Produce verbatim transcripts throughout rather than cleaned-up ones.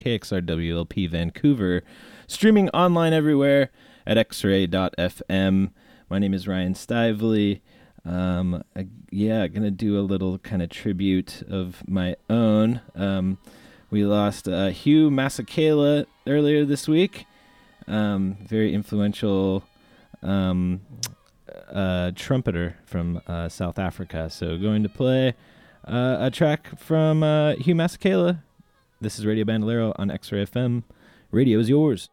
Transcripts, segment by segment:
K X R W L P Vancouver, streaming online everywhere at x ray dot f m. My name is Ryan Stively. Um, I, yeah, gonna do a little kind of tribute of my own. Um, we lost uh, Hugh Masekela earlier this week. Um, very influential um, uh, trumpeter from uh, South Africa. So going to play uh, a track from uh, Hugh Masekela. This is Radio Bandolero on X-Ray F M. Radio is yours.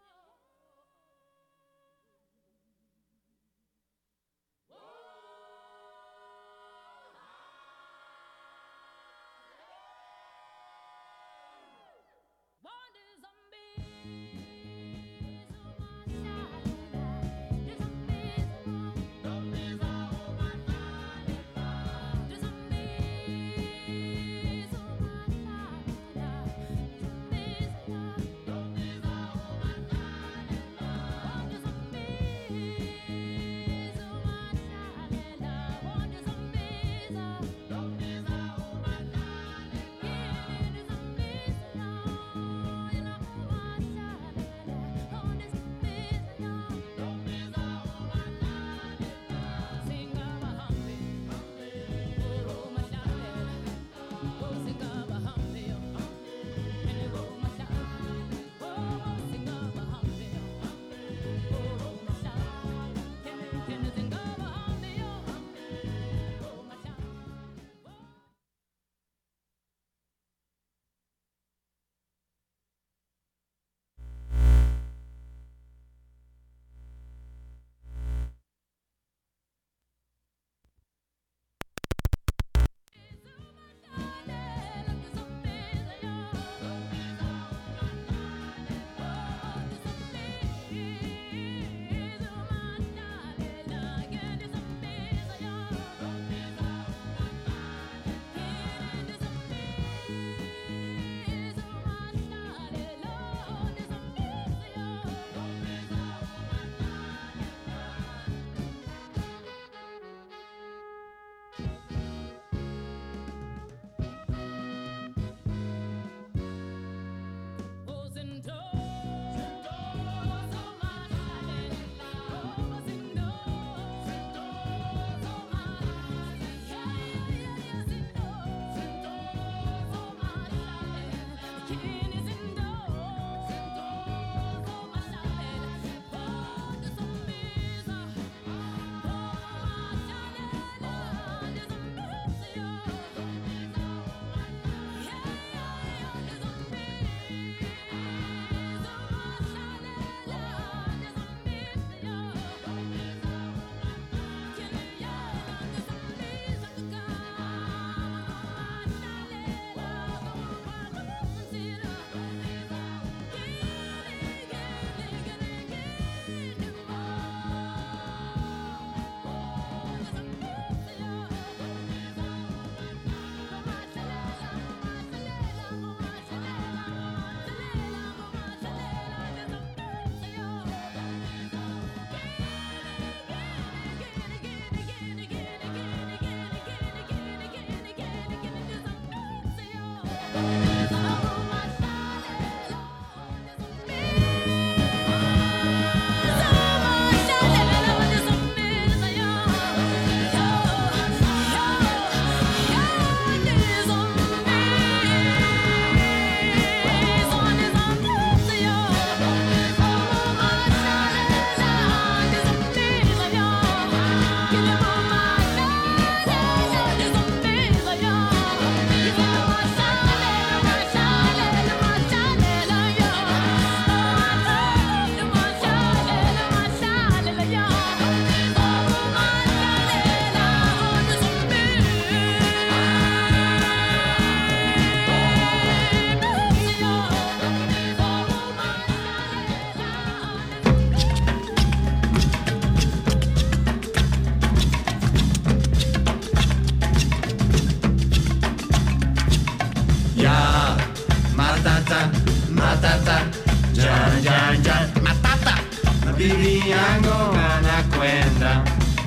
bibi yangu anakwenda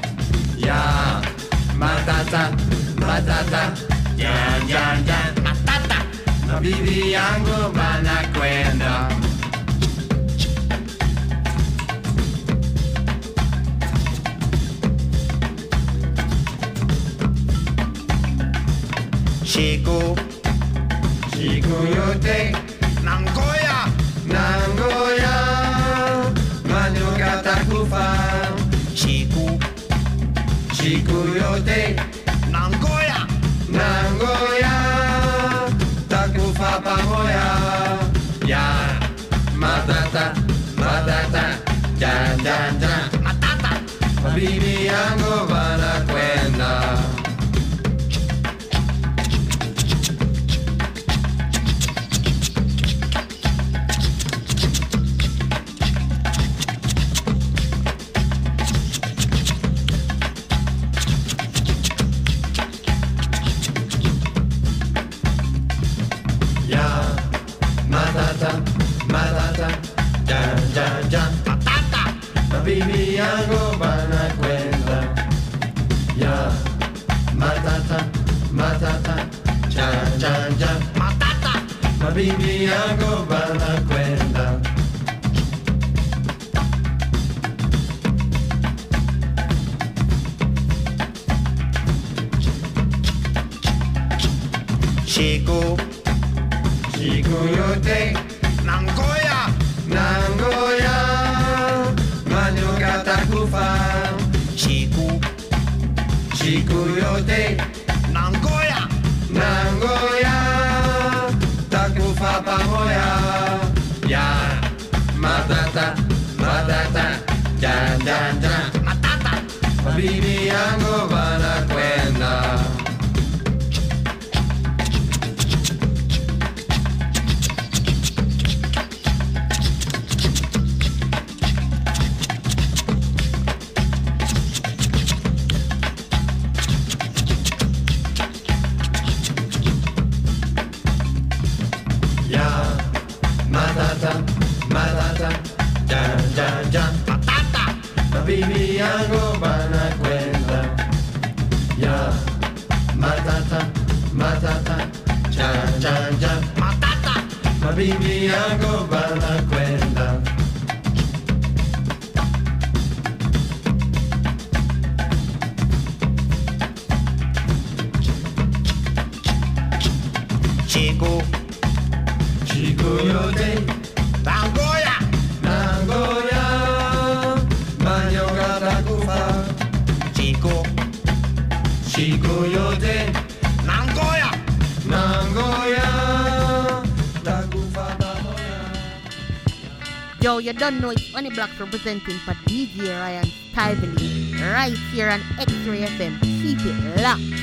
ya matata matata jan jan jan matata na bibi yangu banakwenda. Siku siku yote nangoya nangoya manyoka takufa. Siku siku yote nangoya nangoya takufa pamoja. Ya matata matata jan jan jan matata bibi yangu banakwenda. Bibi yangu banakwenda. Ya matata matata jan jan jan matata mabibi yangu banakwenda. Siku siku yote nangoya nangoya manyoka takufa. Siku siku yote nangoya nangoya takufa pamoja. Ya matata matata jan jan jan matata bibi yangu banakwenda. Bibi yangu banakwenda. Ya matata matata jan jan jan matata mabibi yangu banakwenda. Siku siku yote nangoya nangoya manyoka takufa. Siku siku yote nangoya nangoya takufa pamoja. Yo, you don't know it's Only Blacks representing for D J Ryan Stively right here on X-Ray F M. Keep it locked.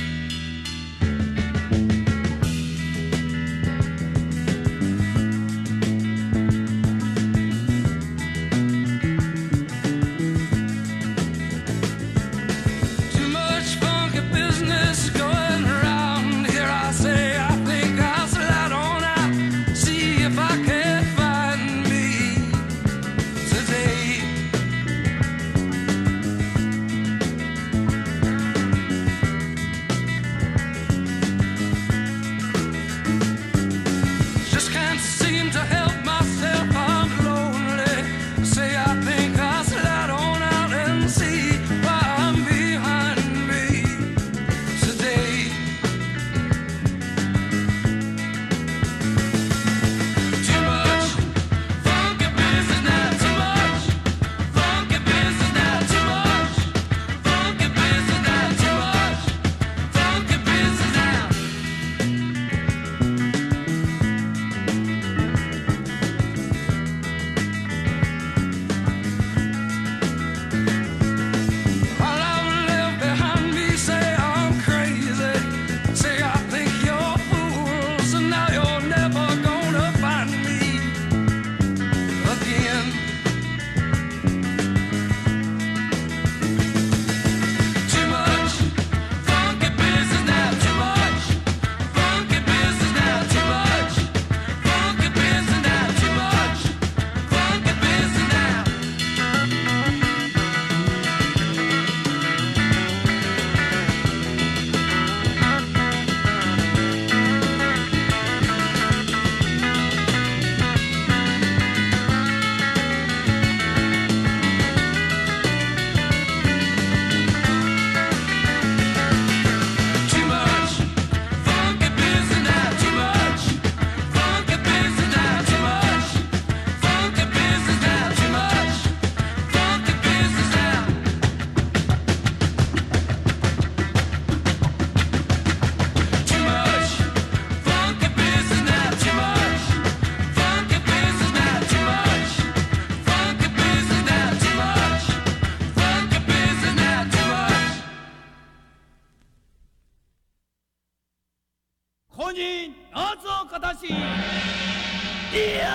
形いや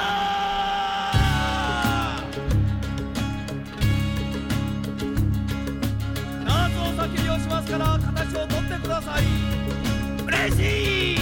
ーナーズを先に押しますから形を取ってください嬉しい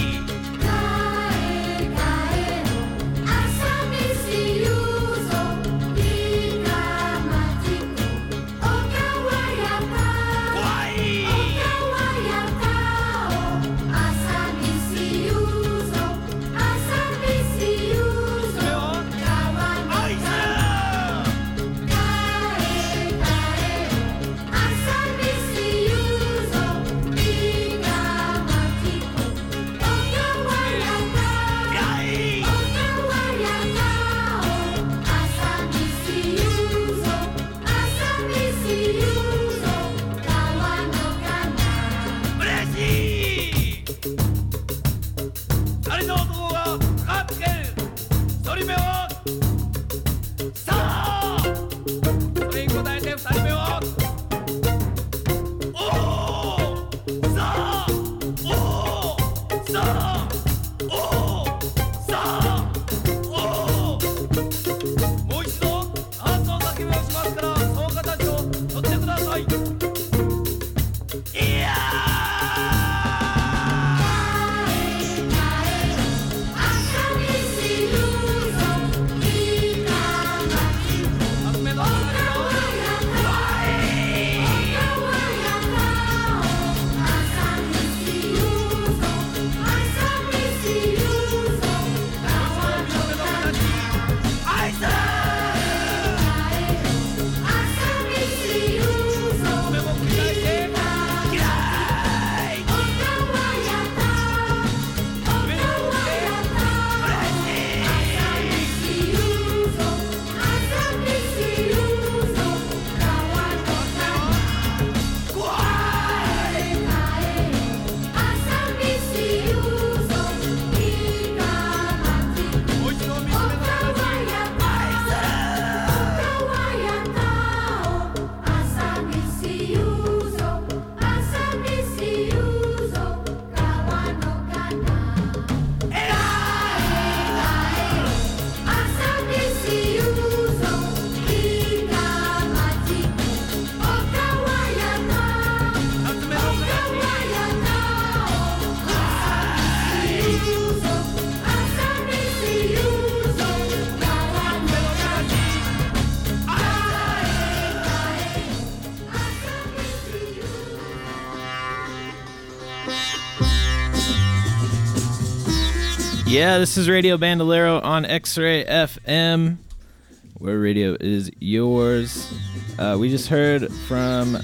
Yeah, this is Radio Bandolero on X-Ray F M, where radio is yours. Uh, we just heard from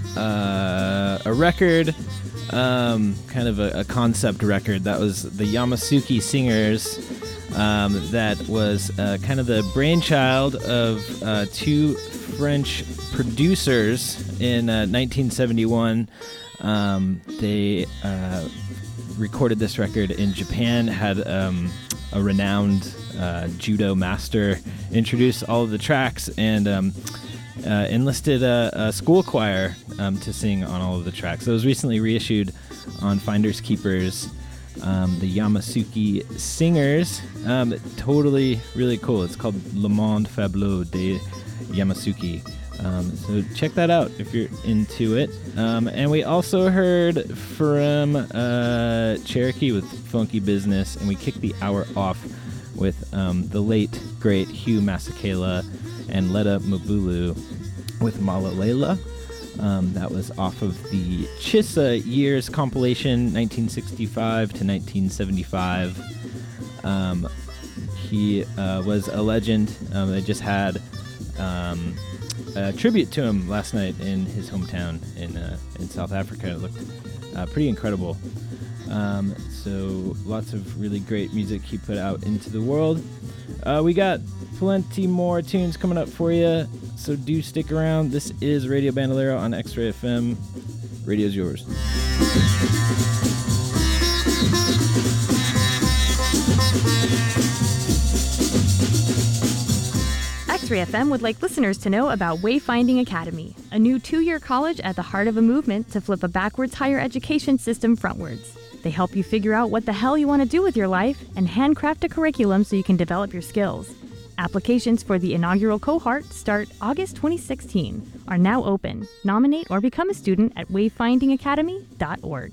uh, a record, um, kind of a, a concept record. That was the Yamasuki Singers. Um, that was uh, kind of the brainchild of uh, two French producers in uh, nineteen seventy-one. Um, they uh, recorded this record in Japan, had um, a renowned uh, judo master introduce all of the tracks, and um, uh, enlisted a, a school choir um, to sing on all of the tracks. So it was recently reissued on Finders Keepers, um, the Yamasuki Singers. Um, totally really cool. It's called Le Monde Fabuleux de Yamasuki. Um, so check that out if you're into it. Um, and we also heard from uh, Cherokee with Funky Business, and we kicked the hour off with um, the late, great Hugh Masekela and Letta Mbulu with Malalela. Um, that was off of the Chissa Years compilation, nineteen sixty-five to nineteen seventy-five. Um, he uh, was a legend. Um, they just had um, a tribute to him last night in his hometown in uh, in South Africa. It looked uh, pretty incredible. Um, so lots of really great music he put out into the world. Uh, we got plenty more tunes coming up for you, so do stick around. This is Radio Bandolero on X-Ray F M. Radio's yours. X-Ray F M would like listeners to know about Wayfinding Academy, a new two-year college at the heart of a movement to flip a backwards higher education system frontwards. They help you figure out what the hell you want to do with your life and handcraft a curriculum so you can develop your skills. Applications for the inaugural cohort start August twenty sixteen, are now open. Nominate or become a student at wayfinding academy dot org.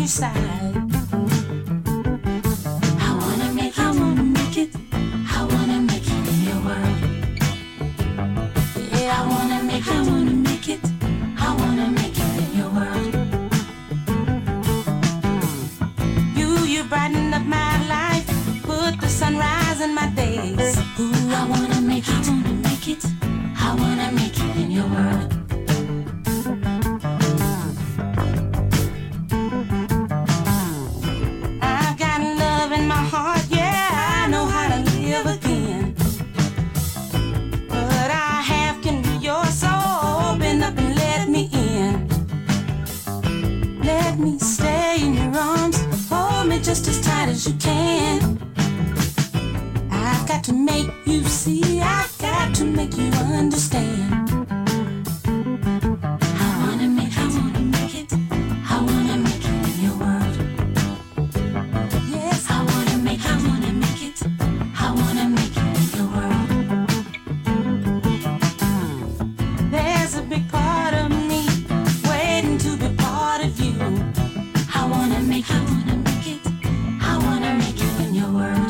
your side. I wanna make, I wanna make it. I wanna make it in your world. Yeah, I wanna make, I wanna make it. I wanna make it in your world. You, you brighten up my life, put the sunrise in my days. Ooh, I wanna make it, I wanna make it. I wanna make it in your world. I've got love in my heart, yeah, I know how to live again. What I have can be yours, so open up and let me in. Let me stay in your arms, hold me just as tight as you can. I've got to make you see, I've got to make you understand. I wanna make, I wanna make it. I wanna make it in your world. Yes, I wanna make, I wanna make it. I wanna make it in your world. There's a big part of me waiting to be part of you. I wanna make, I wanna make it. I wanna make it in your world.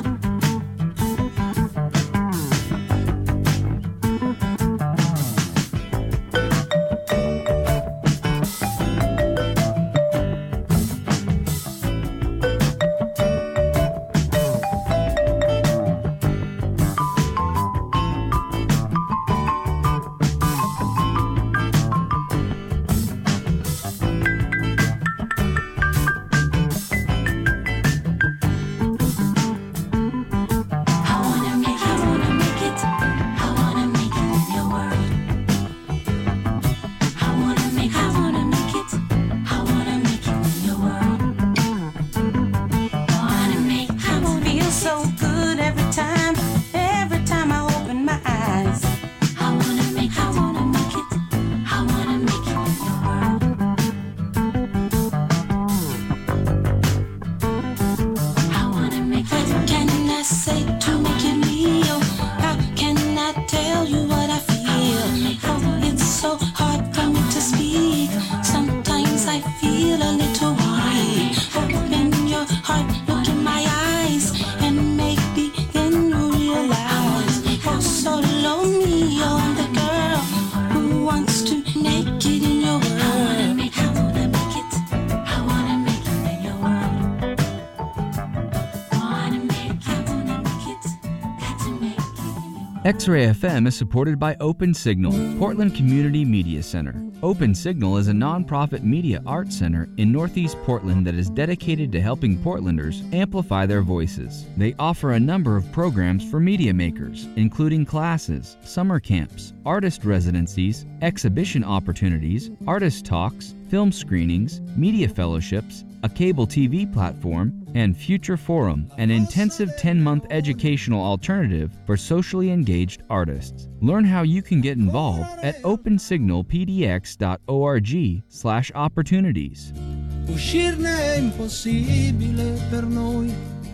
X-Ray F M is supported by Open Signal, Portland Community Media Center. Open Signal is a nonprofit media arts center in Northeast Portland that is dedicated to helping Portlanders amplify their voices. They offer a number of programs for media makers, including classes, summer camps, artist residencies, exhibition opportunities, artist talks, film screenings, media fellowships, a cable T V platform, and Future Forum, an intensive ten-month educational alternative for socially engaged artists. Learn how you can get involved at open signal p d x dot org slash opportunities. Uscirne è impossibile per noi.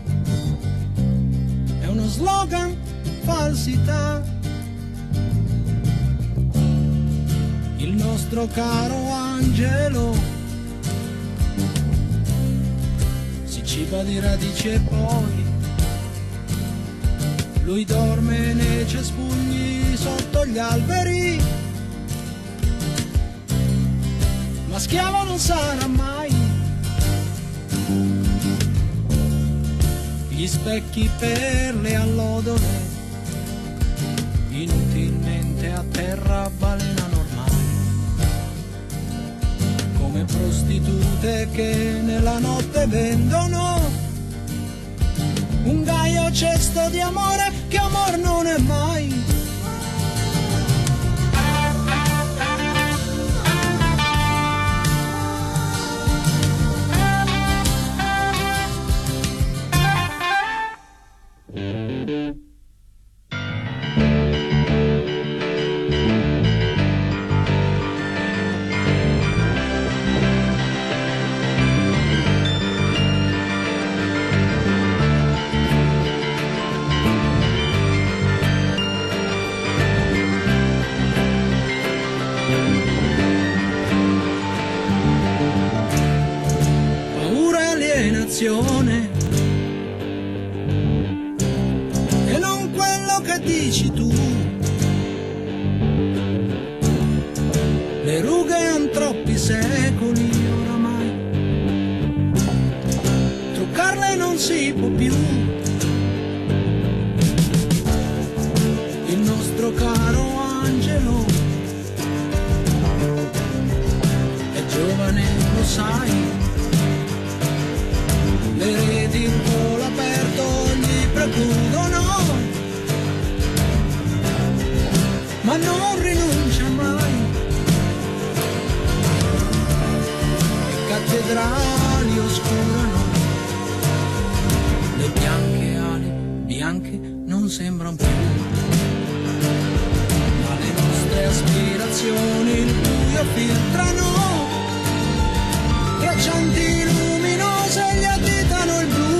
È uno slogan, falsità. Il nostro caro angelo si ciba di radici e poi lui dorme nei cespugli sotto gli alberi, ma schiavo non sarà mai. Gli specchi per le allodole inutilmente a terra balenano ormai, come prostitute che nella notte vendono un gaio cesto di amore che amor non è mai. nazione e non quello che dici tu. Le rughe han troppi secoli oramai, truccarle non si può più. Il nostro caro angelo è giovane, lo sai, le reti in volo aperto gli precludono, ma non rinuncia mai. Le cattedrali oscurano, le bianche ali bianche non sembrano più, ma le nostre aspirazioni il buio filtrano, traccianti luminose gli additano il blu.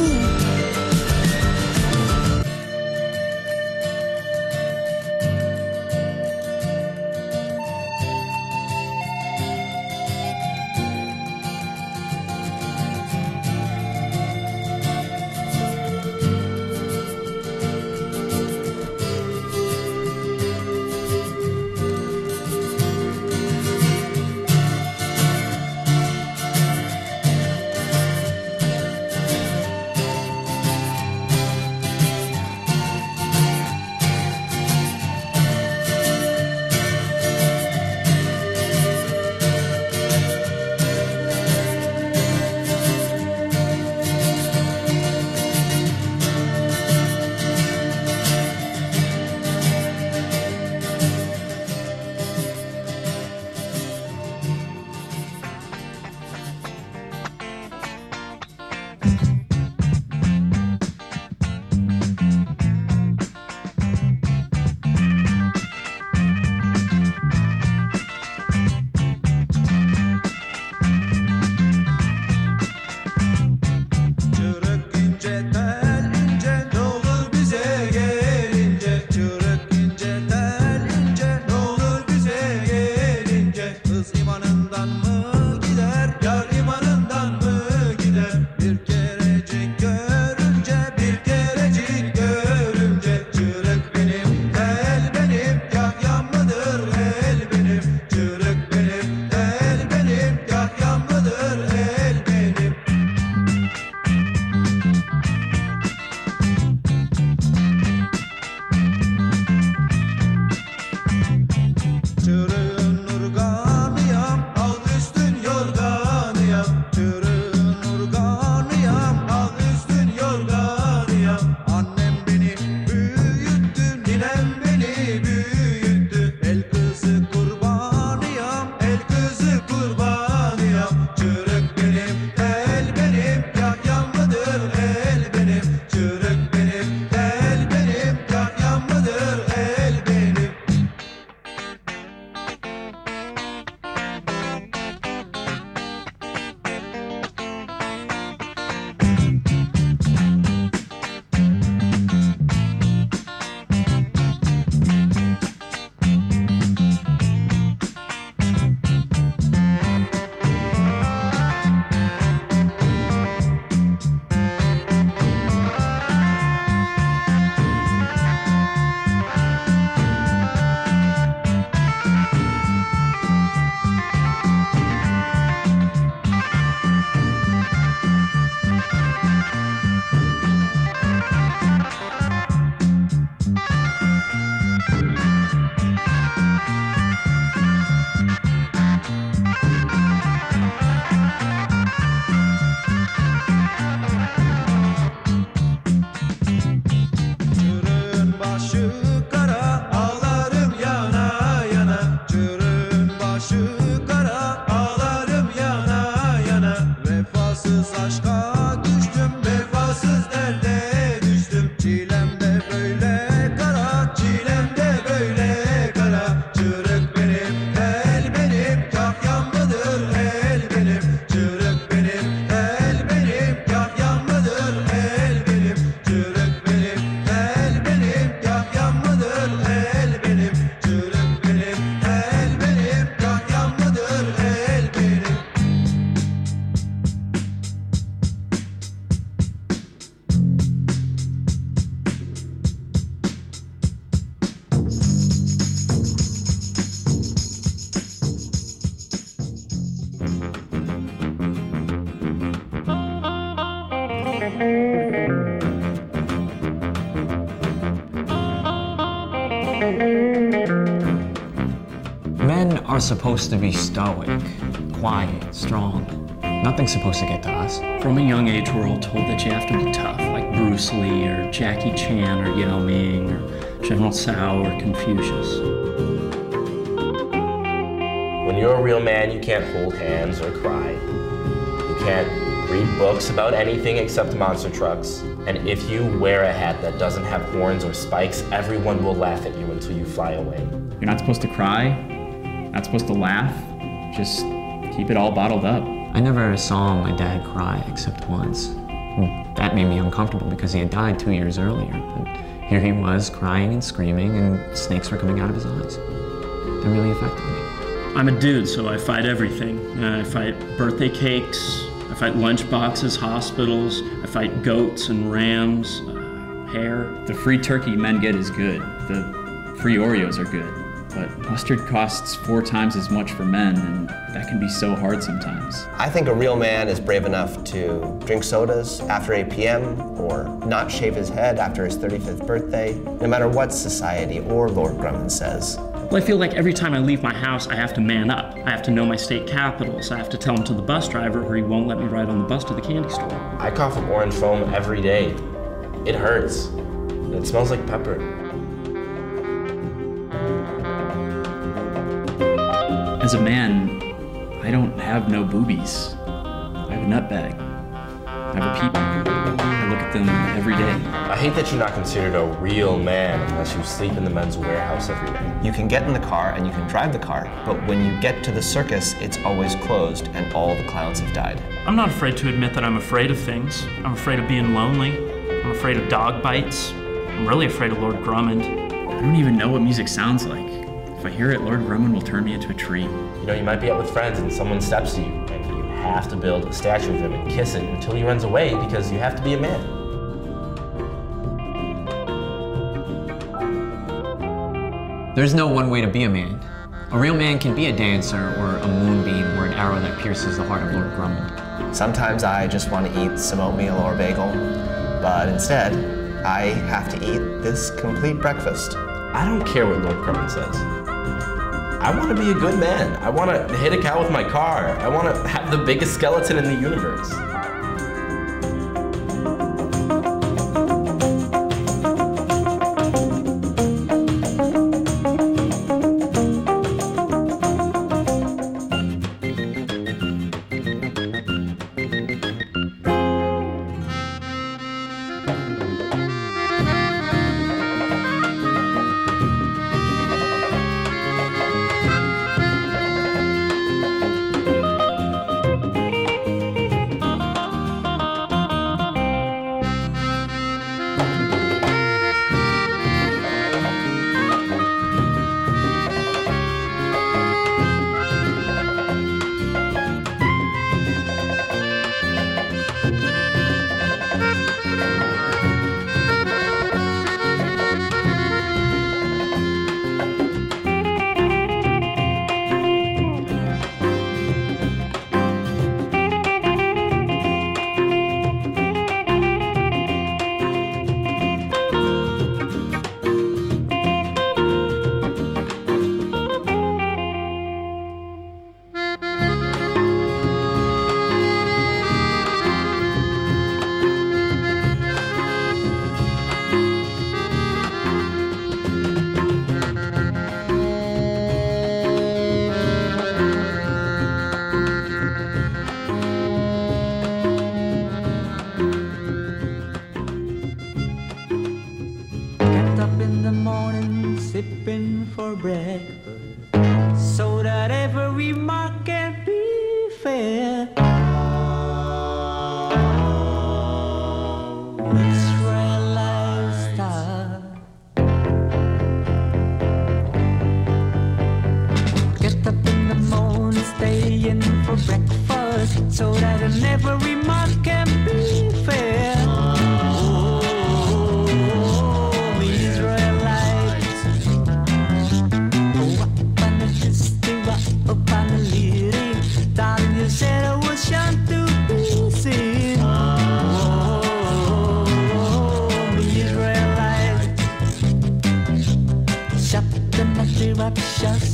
Men are supposed to be stoic, quiet, strong. Nothing's supposed to get to us. From a young age, we're all told that you have to be tough, like Bruce Lee or Jackie Chan or Yao Ming or General Tsao or Confucius. When you're a real man, you can't hold hands or cry. You can't read books about anything except monster trucks. And if you wear a hat that doesn't have horns or spikes, everyone will laugh at you until you fly away. You're not supposed to cry, not supposed to laugh, just keep it all bottled up. I never saw my dad cry except once. Well, that made me uncomfortable because he had died two years earlier. But here he was crying and screaming and snakes were coming out of his eyes. That really affected me. I'm a dude, so I fight everything. Uh, I fight birthday cakes, I fight lunch boxes, hospitals, I fight goats and rams, uh, hair. The free turkey men get is good. The free Oreos are good. But mustard costs four times as much for men, and that can be so hard sometimes. I think a real man is brave enough to drink sodas after eight p.m. or not shave his head after his thirty-fifth birthday, no matter what society or Lord Grumman says. Well, I feel like every time I leave my house, I have to man up. I have to know my state capitals. I have to tell him to the bus driver or he won't let me ride on the bus to the candy store. I cough up orange foam every day. It hurts. It smells like pepper. As a man, I don't have no boobies. I have a nut bag. I have a peep. I look at them every day. I hate that you're not considered a real man unless you sleep in the men's warehouse every day. You can get in the car and you can drive the car, but when you get to the circus, it's always closed and all the clowns have died. I'm not afraid to admit that I'm afraid of things. I'm afraid of being lonely. I'm afraid of dog bites. I'm really afraid of Lord Grummond. I don't even know what music sounds like. If I hear it, Lord Grummond will turn me into a tree. You know, you might be out with friends and someone steps to you, and you have to build a statue of him and kiss it until he runs away because you have to be a man. There's no one way to be a man. A real man can be a dancer or a moonbeam or an arrow that pierces the heart of Lord Grummond. Sometimes I just want to eat some oatmeal or bagel, but instead, I have to eat this complete breakfast. I don't care what Lord Grummond says. I want to be a good man. I want to hit a cow with my car. I want to have the biggest skeleton in the universe. sipping for breakfast, so that every remark can be fair. Israel lifestyle. Get up in the morning, stay in for breakfast, so that every remark can be fair.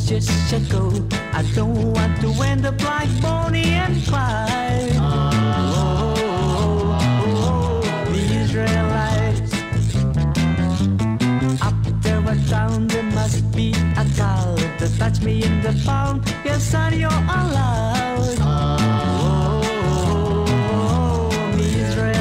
just to go. I don't want to end up like Bonnie and Clyde. Oh, oh, oh, oh, the Israelites. Up there and down there must be a cloud that touch me in the palm. Yes, son, you're allowed. Oh, oh, oh, oh, the Israelites.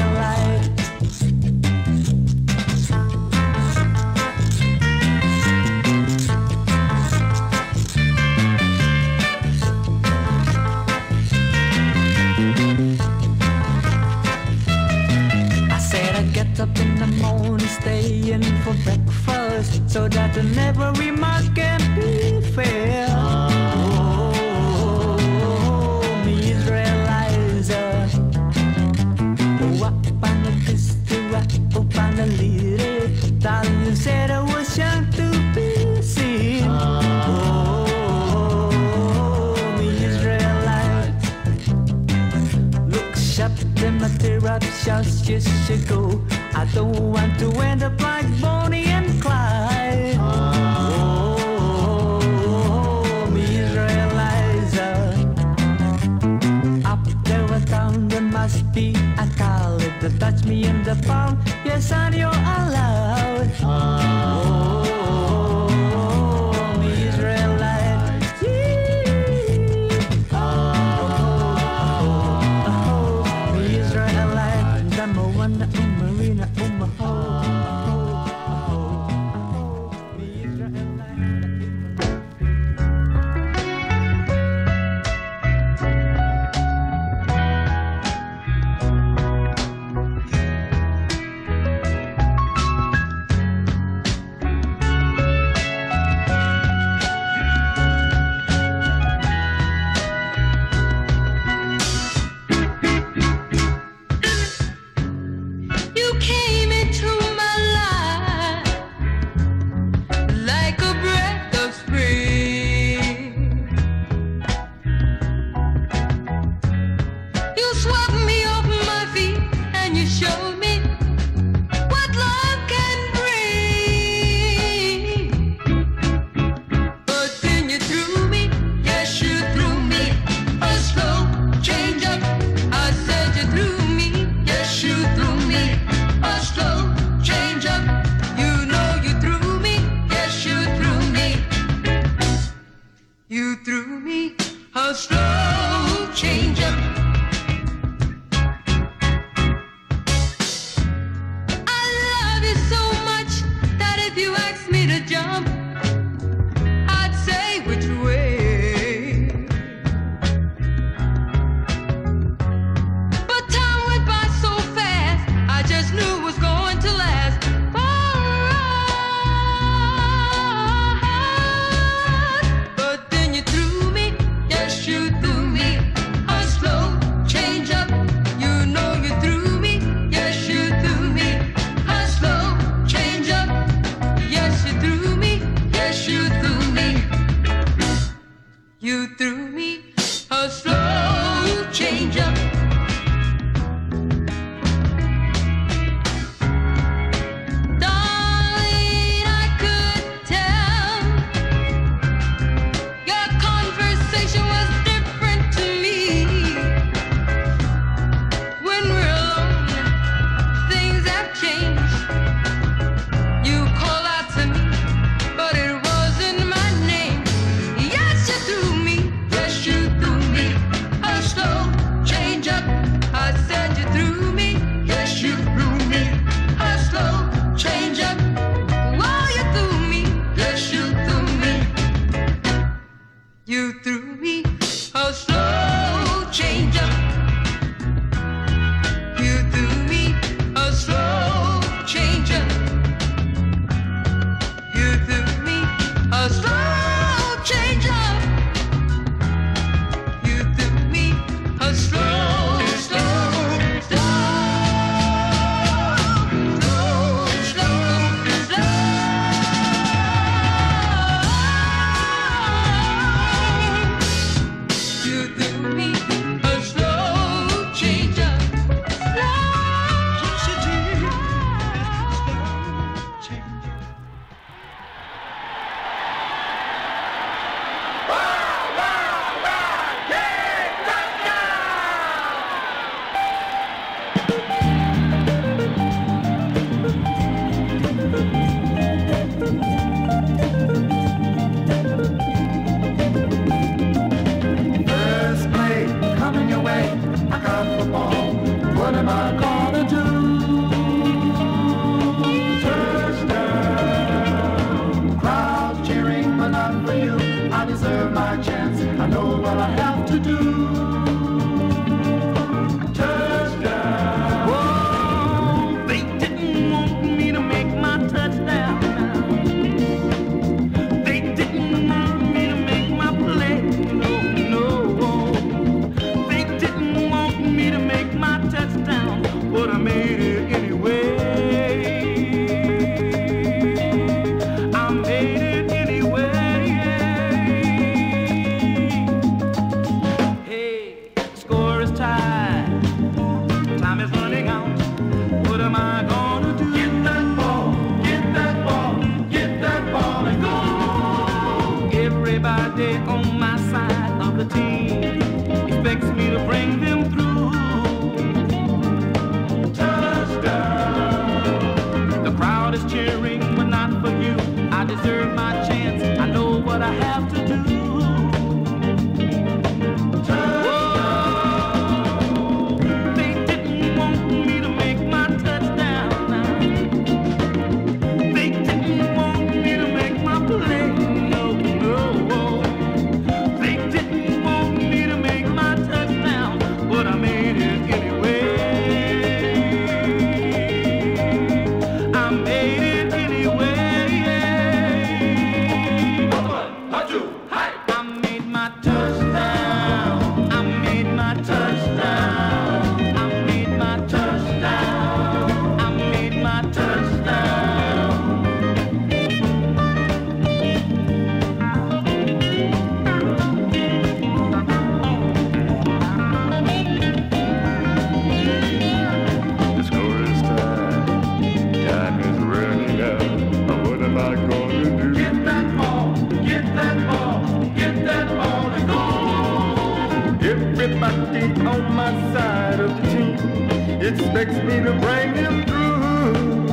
Get up in the morning, stay in for breakfast, so that every remark can be fair. Oh, oh, oh, oh, me Israelites. Oh, up on the pistol, up on the lid. Darling said I was young to be seen. Oh, oh, oh, me Israelites. Look sharp, them a tear up shouts just to go. I don't want to end up like Bonnie and Clyde. Oh, oh, oh, oh, me Israelites. Up there or down there must be a cloud that touch me in the palm. Yes, and you're allowed. Oh, oh, oh, oh, me Israelites. Yeah. Oh, oh, oh, oh, me Israelites. I'm a wonder. Marina, oh, oh, oh, oh, oh, me am I gonna do? Touchdown, crowd cheering, but not for you. I deserve my chance, I know what I have to do. Touchdown. Whoa, they didn't want me to make my touchdown. They didn't want me to make my play. No, no. They didn't want me to make my touchdown, but I made it anyway. I made it anyway. Hey, score is tied. Time is running out. What am I gonna do? Get that ball, get that ball, get that ball and go. Everybody on my side of the team expects me to bring them through. Touchdown. The crowd is cheering, but not for you. I deserve my chance. I know what I have to do. They didn't want me to make my touchdown. They didn't want me to make my play. No, no. They didn't want me to make my touchdown, but I made it anyway. I made it anyway. One, two, hi. I made my touchdown. I made my touchdown. I made my touchdown. I made my touchdown. The score is tied, time is running out. What am I gonna do? Get that ball, get that ball, get that ball and go. Everybody on my side of the team expects me to bring them through.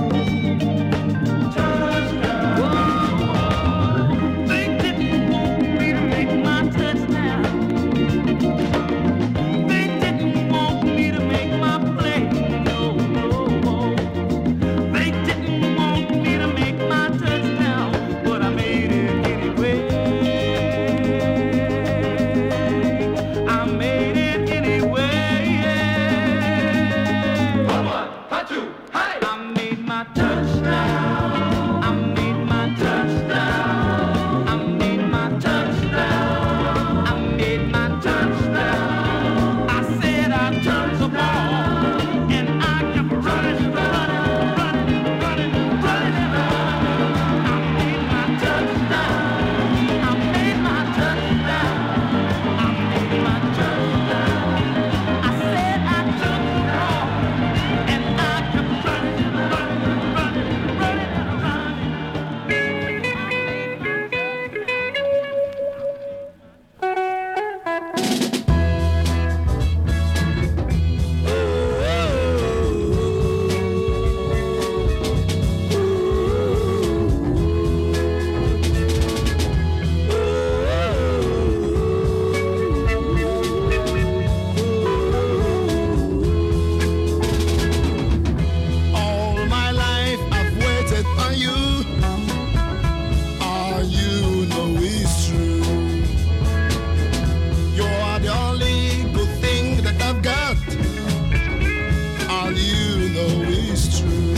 Touchdown. They didn't want me to make my touchdown. They didn't want me to make my play. No, no. They didn't want me to make my touchdown, but I made it anyway. I made it anyway. One, two, hi. I made my touchdown. I made my touchdown. I made my touchdown. I made my touchdown. I said I turned the ball, and I kept running, running, running, running, running. I made my touchdown. I made my touchdown. I made my touchdown. I said I turned the ball, and I kept running, running, running, running, All my life I've waited on you. All you know is true. You are the only good thing that I've got. All you know is true.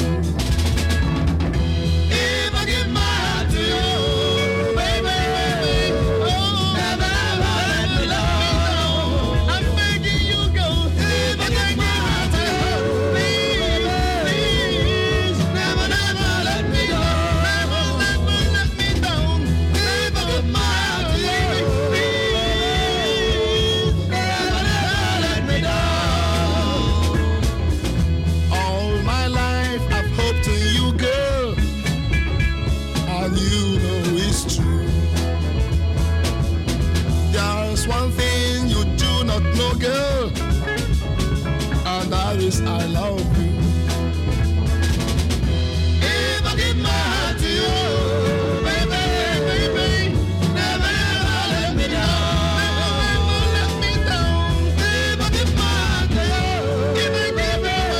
If I give my heart to you, baby, baby, oh, never, never let me down. I'm begging you go. If I give my heart to you, please, please, never, never let me down. Never, never let me down. If I give my heart to you, please, never, never let me down. All my life I've hoped in you, girl, and you know it's true. There's one thing you do not know, girl, and that is I love you. If I give my heart to you, baby, baby, never, never let me down. Never, never let me down. If I give my heart to you, if I give my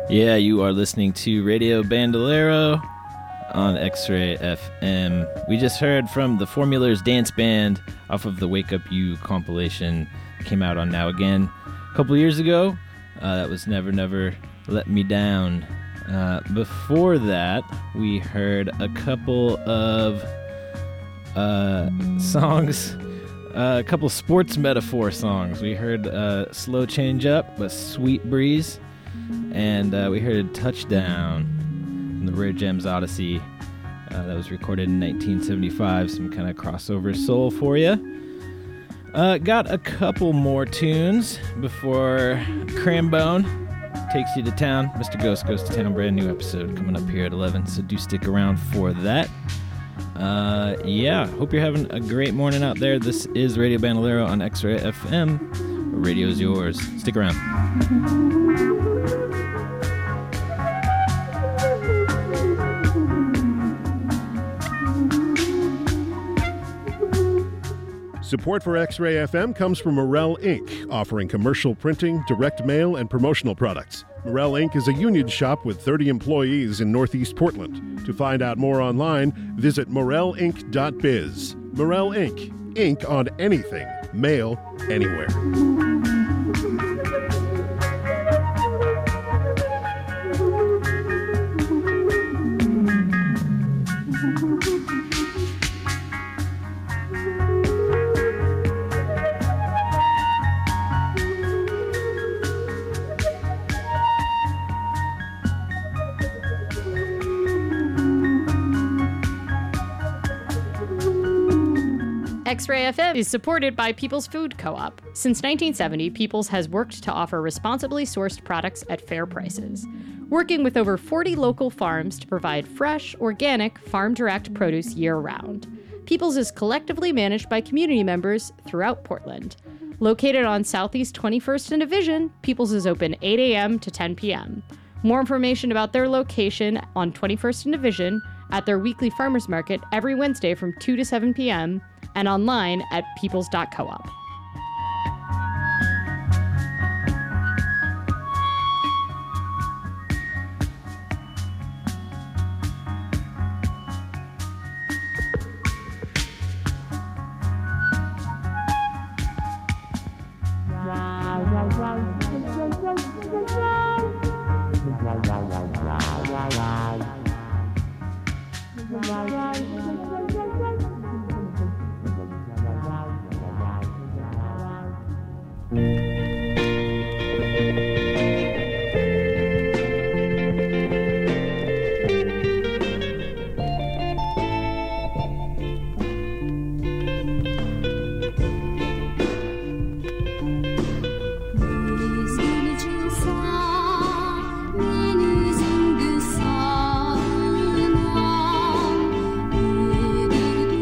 Yeah, you are listening to Radio Bandolero on X-Ray F M. We just heard from the Formula's Dance Band off of the Wake Up You compilation. Came out on Now Again a couple years ago. Uh, that was Never Never Let Me Down. Uh, before that, we heard a couple of uh, songs, uh, a couple sports metaphor songs. We heard uh, Slow Change Up, a Sweet Breeze, and uh, we heard Touchdown from the Rare Gems Odyssey. Uh, that was recorded in nineteen seventy-five, some kind of crossover soul for you. Uh, got a couple more tunes before Crambone takes you to town. Mister Ghost Goes to Town, brand new episode coming up here at eleven, so do stick around for that. Uh, yeah, hope you're having a great morning out there. This is Radio Bandolero on X-Ray F M. Radio's yours. Stick around. Support for X-Ray F M comes from Morel Incorporated, offering commercial printing, direct mail, and promotional products. Morel Incorporated is a union shop with thirty employees in Northeast Portland. To find out more online, visit morel inc dot biz. Morel Incorporated. Ink on anything. Mail anywhere. X-Ray F M is supported by People's Food Co-op. Since nineteen seventy, People's has worked to offer responsibly sourced products at fair prices, working with over forty local farms to provide fresh, organic, farm-direct produce year-round. People's is collectively managed by community members throughout Portland. Located on Southeast twenty-first and Division, People's is open eight a.m. to ten p.m. More information about their location on twenty-first and Division at their weekly farmers market every Wednesday from two to seven p.m. and online at peoples dot coop. Thank you.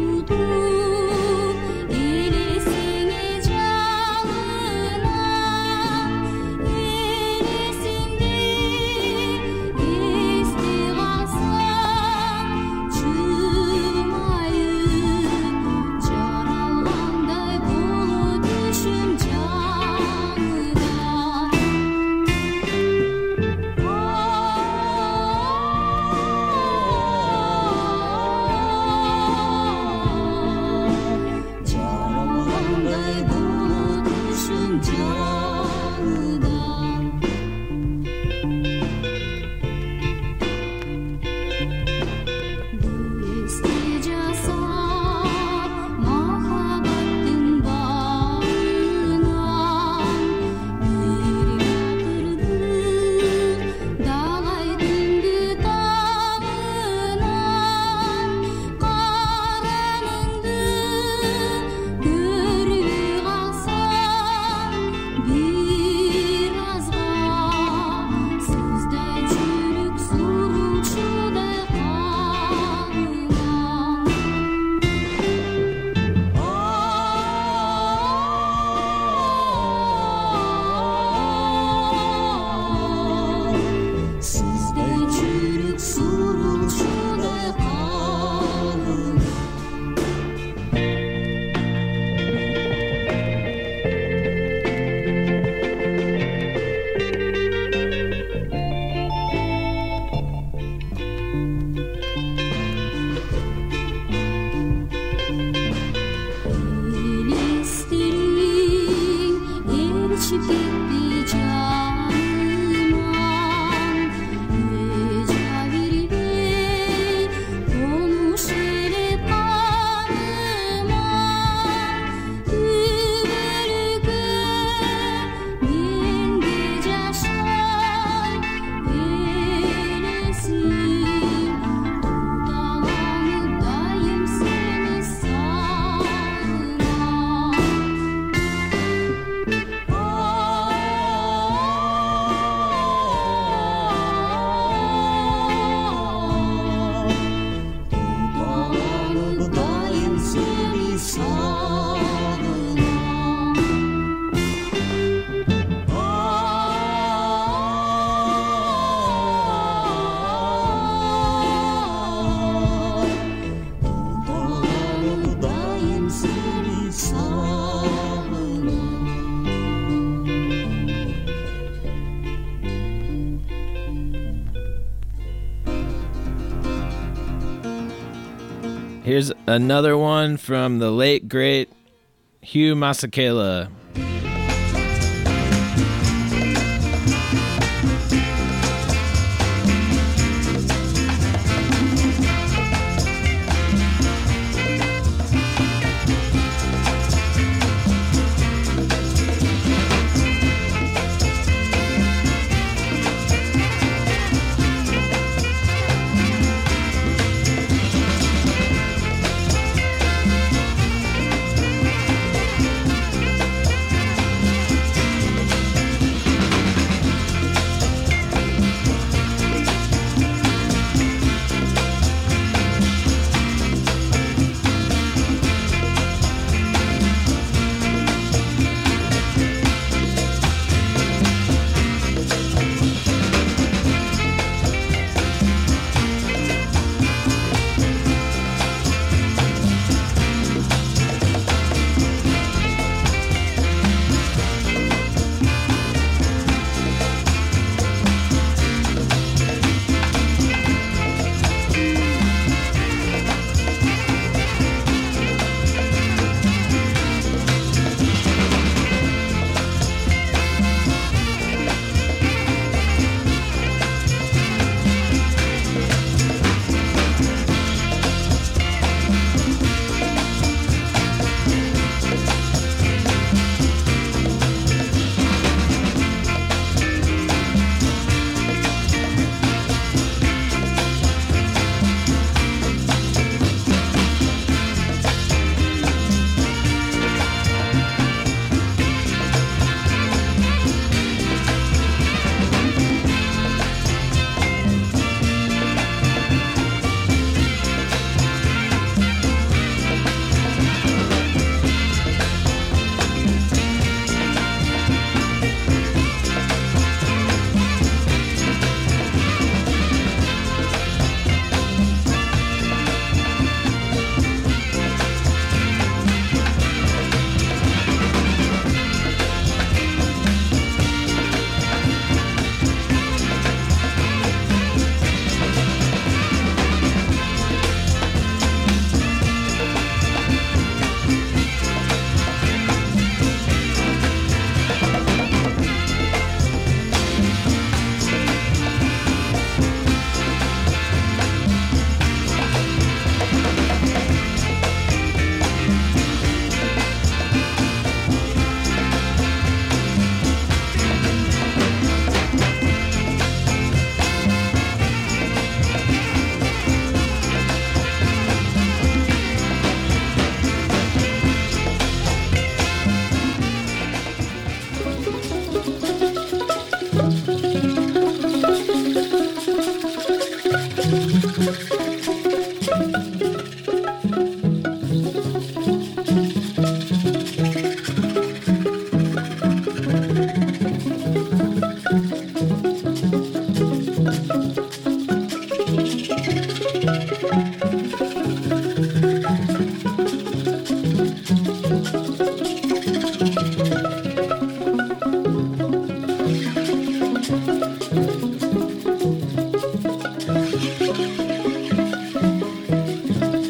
Here's another one from the late, great Hugh Masekela.